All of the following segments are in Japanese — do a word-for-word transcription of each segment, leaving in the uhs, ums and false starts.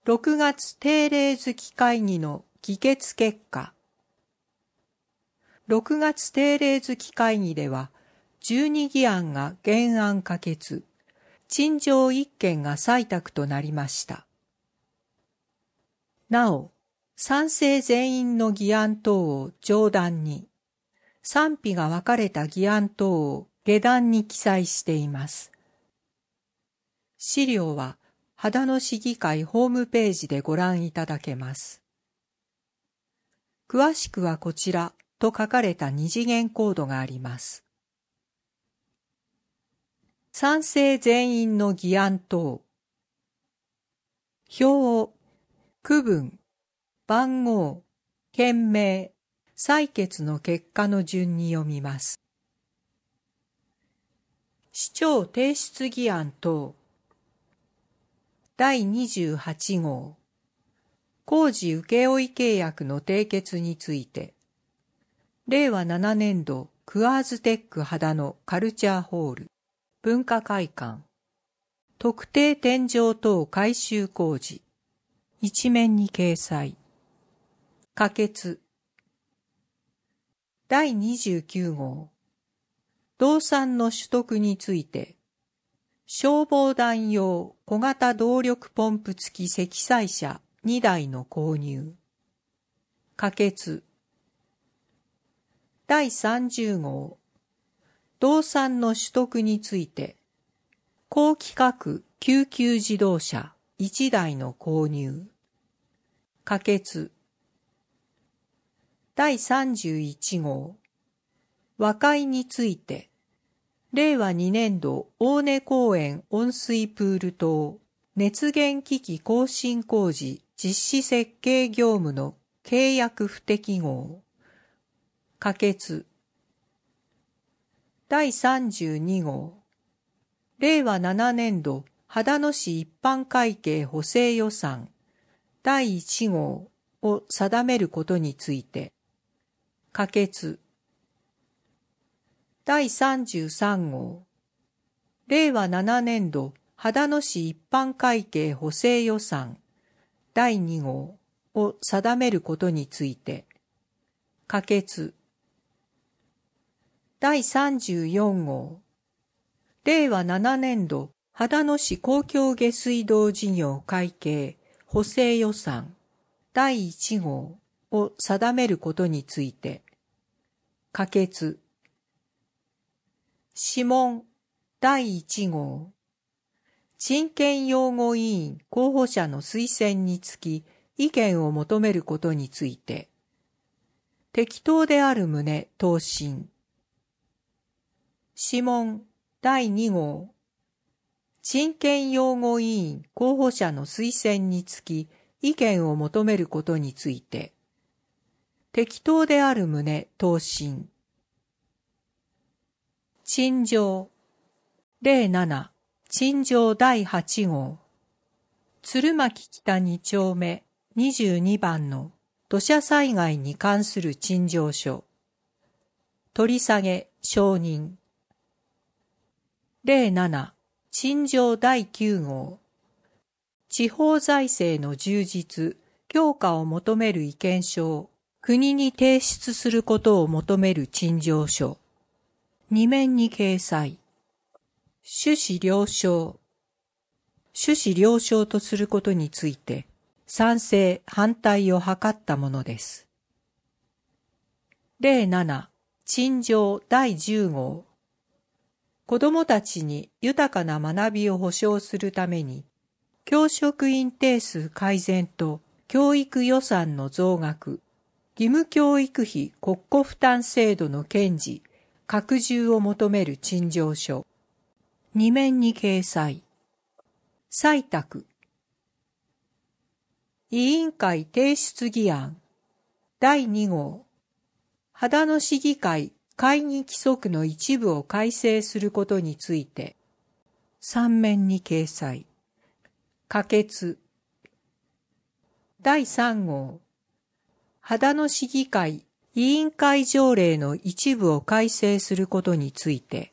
ろくがつ定例月会議の議決結果。ろくがつ定例月会議では、じゅうに議案が原案可決、陳情いっけんが採択となりました。なお、賛成全員の議案等を上段に、賛否が分かれた議案等を下段に記載しています。資料は、秦野市議会ホームページでご覧いただけます。詳しくはこちらと書かれた二次元コードがあります。賛成全員の議案等。表、区分、番号、件名、採決の結果の順に読みます。市長提出議案等。だいにじゅうはち号。工事請負契約の締結について。れいわななねんどクアーズテック秦野カルチャーホール、文化会館。特定天井等改修工事。一面に掲載。可決。だいにじゅうきゅう号。動産の取得について、消防団用小型動力ポンプ付き積載車にだいの購入。可決。だいさんじゅう号。動産の取得について、高規格救急自動車いちだいの購入。可決。だいさんじゅういち号。和解について、れいわにねんど大根公園温水プール棟熱源機器更新工事実施設計業務の契約不適合。可決。だいさんじゅうに号。れいわななねんど秦野市一般会計補正予算だいいち号を定めることについて。可決。だいさんじゅうさん号。れいわななねんど秦野市一般会計補正予算だいに号を定めることについて。可決。だいさんじゅうよん号。れいわななねんど秦野市公共下水道事業会計補正予算だいいち号を定めることについて。可決。諮問だいいち号。人権擁護委員候補者の推薦につき意見を求めることについて。適当である旨答申。諮問だいに号。人権擁護委員候補者の推薦につき意見を求めることについて。適当である旨答申。陳情れいなな陳情だいはち号。鶴巻北に丁目にじゅうにばんの土砂災害に関する陳情書。取り下げ承認。れいなな陳情だいきゅう号。地方財政の充実、強化を求める意見書を国に提出することを求める陳情書。に面に掲載。趣旨了承。趣旨了承とすることについて、賛成、反対を図ったものです。れいなな陳情だいじゅう号。子どもたちに豊かな学びを保障するために、教職員定数改善と教育予算の増額、義務教育費国庫負担制度の堅持、拡充を求める陳情書。に面に掲載。採択。委員会提出議案。だいに号。秦野市議会会議規則の一部を改正することについて。さん面に掲載。可決。だいさん号。秦野市議会委員会条例の一部を改正することについて。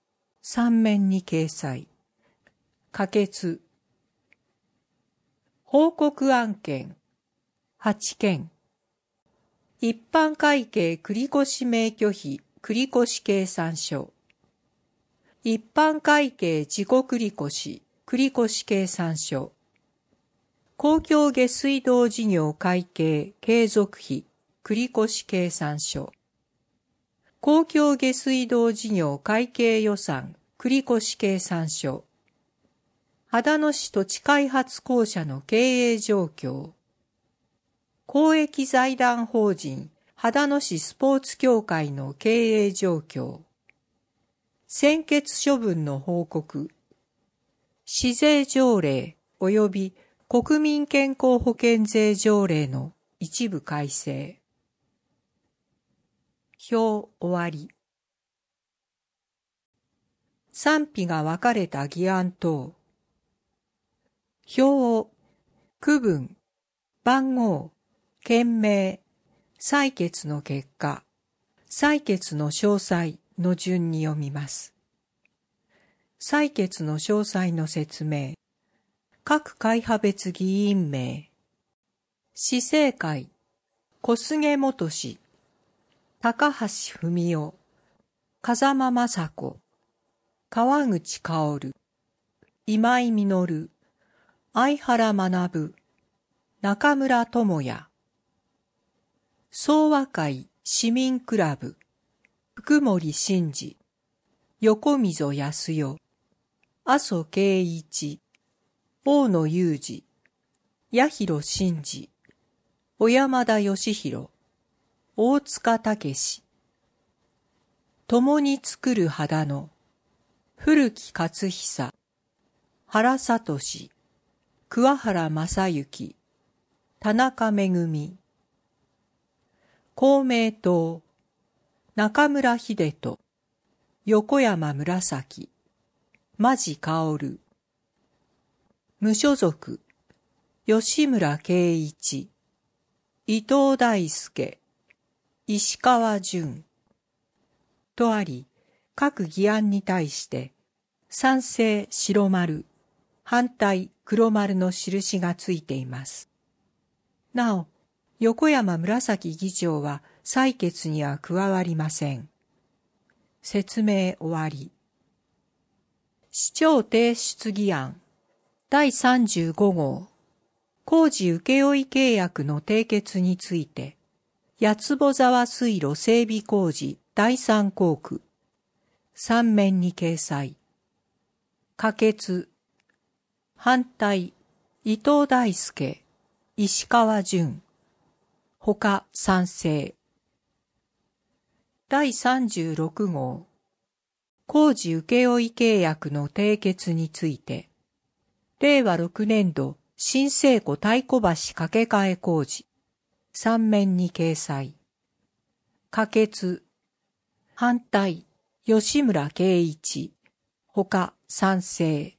さん面に掲載。可決。 報告案件はちけん。一般会計繰越免許費繰越計算書。一般会計自己繰越繰越計算書。公共下水道事業会計継続費繰越計算書。公共下水道事業会計予算繰越計算書。秦野市土地開発公社の経営状況。公益財団法人秦野市スポーツ協会の経営状況。専決処分の報告。市税条例及び国民健康保険税条例の一部改正。表終わり。賛否が分かれた議案等。表を区分、番号、件名、採決の結果、採決の詳細の順に読みます。採決の詳細の説明。各会派別議員名。市政会、小菅元氏、高橋文夫、風間正子、川口薫、今井実、相原学、中村智也。総和会市民クラブ、福森真治、横溝康代、麻生圭一、大野裕二、八広真治、小山田義弘、大塚武史。共に作る秦野、古木克久、原聡、桑原正幸、田中恵。公明党、中村秀人、横山紫、間地薫。無所属、吉村圭一、伊藤大輔、石川淳。とあり、各議案に対して、賛成白丸、反対黒丸の印がついています。なお、横山紫議長は採決には加わりません。説明終わり。市長提出議案だいさんじゅうご号工事請負契約の締結について、八坪沢水路整備工事だいさん項区さん面に掲載。可決、反対、伊藤大輔、石川淳。他賛成。だいさんじゅうろく号工事請負契約の締結について、れいわろく年度新生湖太鼓橋架け替え工事さん面に掲載。可決、反対、吉村圭一。他賛成。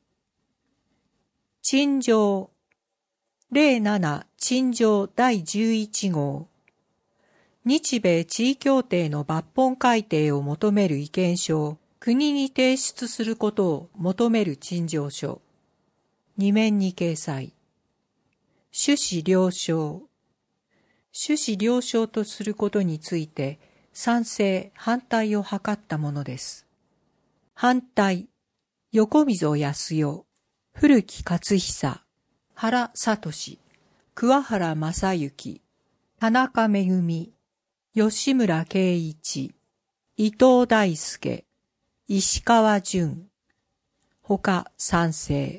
陳情れいなな陳情だいじゅういち号日米地位協定の抜本改定を求める意見書を国に提出することを求める陳情書。に面に掲載。趣旨了承。趣旨了承とすることについて賛成反対を図ったものです。反対、横溝康代、古木克久、原聡、桑原正幸、田中恵、吉村圭一、伊藤大輔、石川淳。他賛成。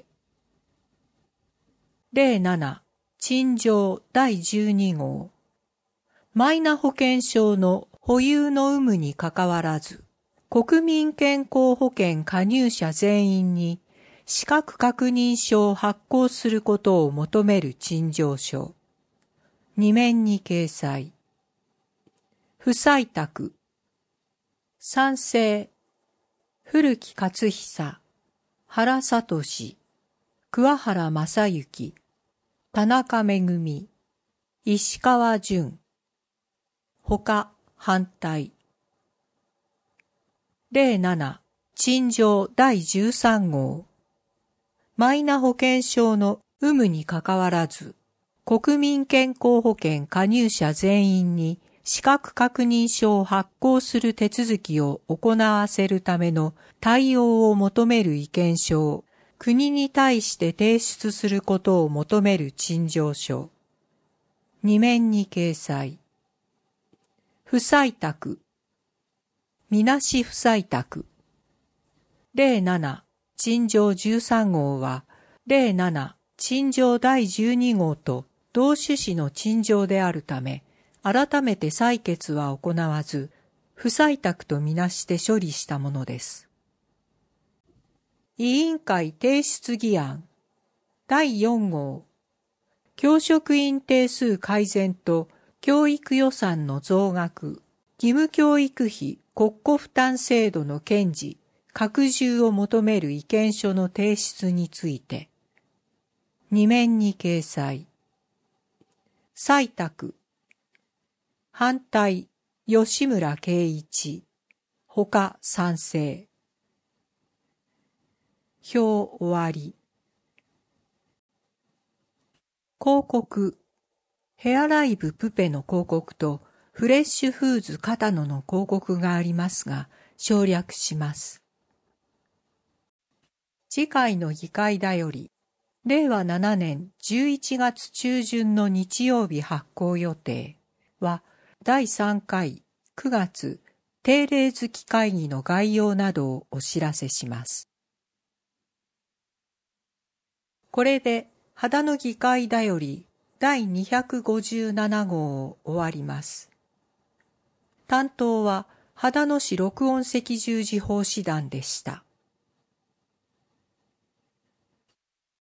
れいなな陳情だいじゅうに号マイナ保険証の保有の有無にかかわらず、国民健康保険加入者全員に資格確認書を発行することを求める陳情書。に面に掲載。不採択。賛成。古木克久、原聡、桑原正幸、田中恵、石川淳。他反対。れいなな陳情だいじゅうさん号マイナ保険証の有無にかかわらず、国民健康保険加入者全員に資格確認書を発行する手続きを行わせるための対応を求める意見書を国に対して提出することを求める陳情書。二面に掲載。不採択。みなし不採択。ゼロなな陳情じゅうさん号はゼロなな陳情だいじゅうに号と同趣旨の陳情であるため、改めて採決は行わず、不採択とみなして処理したものです。委員会提出議案だいよん号。教職員定数改善と教育予算の増額、義務教育費国庫負担制度の堅持、拡充を求める意見書の提出について、二面に掲載。採択。反対、吉村圭一。他賛成。表終わり。広告。ヘアライブプペの広告とフレッシュフーズ片野の広告がありますが、省略します。次回の議会だより、れいわななねんじゅういちがつ中旬の日曜日発行予定は、だいさんかいくがつ定例月会議の概要などをお知らせします。これで、秦野議会だよりだいにひゃくごじゅうなな号を終わります。担当は秦野市録音赤十字奉仕団でした。